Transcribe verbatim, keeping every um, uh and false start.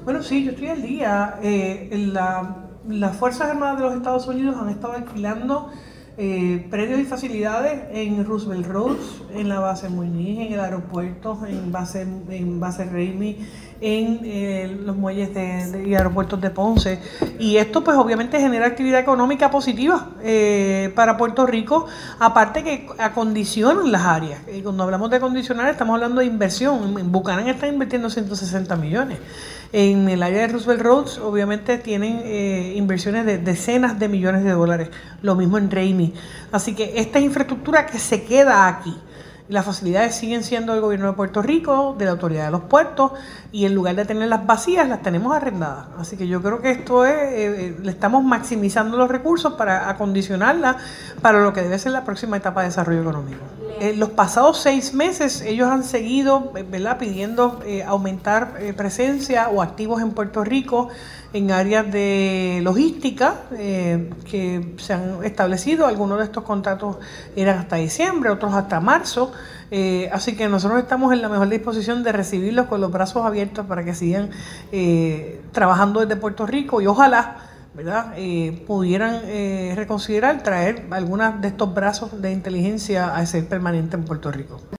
Bueno, sí, yo estoy al día. Eh, la, las Fuerzas Armadas de los Estados Unidos han estado alquilando eh, predios y facilidades en Roosevelt Roads, en la base Muñiz, en el aeropuerto, en base, en base Ramey, en eh, los muelles de, de, y aeropuertos de Ponce. Y esto pues obviamente genera actividad económica positiva eh, para Puerto Rico, aparte que acondicionan las áreas. Y cuando hablamos de acondicionar estamos hablando de inversión. En Buchanan están invirtiendo ciento sesenta millones. En el área de Roosevelt Roads obviamente tienen eh, inversiones de decenas de millones de dólares. Lo mismo en Ramey. Así que esta es infraestructura que se queda aquí. Las facilidades siguen siendo del gobierno de Puerto Rico, de la autoridad de los puertos, y en lugar de tenerlas vacías, las tenemos arrendadas. Así que yo creo que esto es, eh, le estamos maximizando los recursos para acondicionarlas para lo que debe ser la próxima etapa de desarrollo económico. En los pasados seis meses ellos han seguido, ¿verdad?, pidiendo eh, aumentar eh, presencia o activos en Puerto Rico en áreas de logística eh, que se han establecido. Algunos de estos contratos eran hasta diciembre, otros hasta marzo. Eh, así que nosotros estamos en la mejor disposición de recibirlos con los brazos abiertos para que sigan eh, trabajando desde Puerto Rico y ojalá, ¿verdad?, eh, pudieran eh, reconsiderar traer algunos de estos brazos de inteligencia a ser permanente en Puerto Rico.